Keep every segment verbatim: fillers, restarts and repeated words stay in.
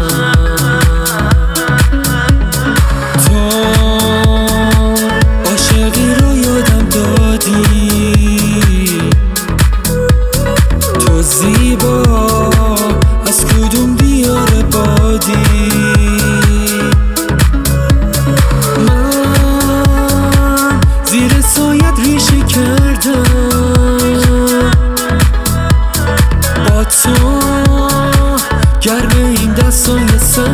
تو عاشقی رو یادم دادی، تو زیبا از کدوم دیار بادی. من زیر سایت ریشه کردم، با تو گرم این دستای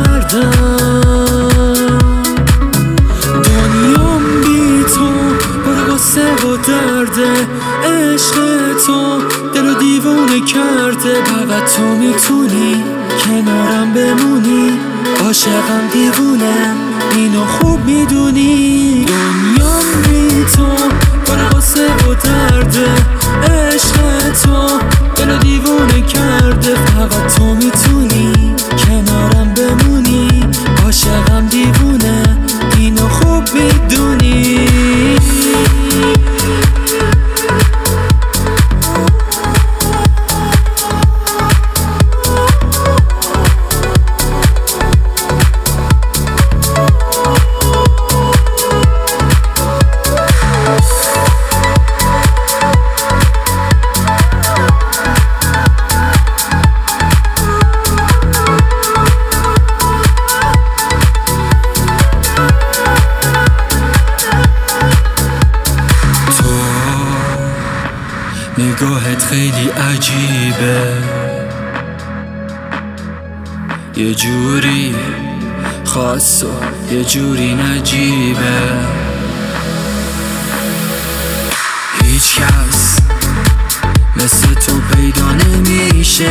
سردم. دنیام بی تو پر غصه و درده، عشق تو دلو دیوونه کرده. فقط تو میتونی کنارم بمونی، عاشقم دیوونم اینو خوب میدونی. دنیام بی تو پر غصه و درده، عشق تو دلو دیوونه کرده. فقط تو میتونی کنارم بمونی، عاشقم دیوونه اینو خوب میدونی. نگاهت خیلی عجیبه، یه جوری خاص و یه جوری نجیبه. هیچ کس مثل تو پیدا نمیشه،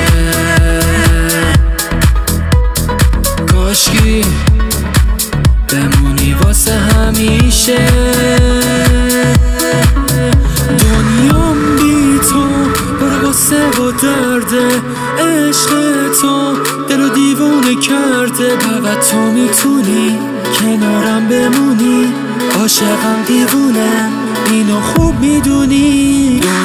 کاشکی بمونی واسه همیشه. دنیام بی تو پر غصه و درده، عشق تو دلو دیوونه کرده. فقط تو میتونی کنارم بمونی، عاشقم دیوونم اینو خوب میدونی.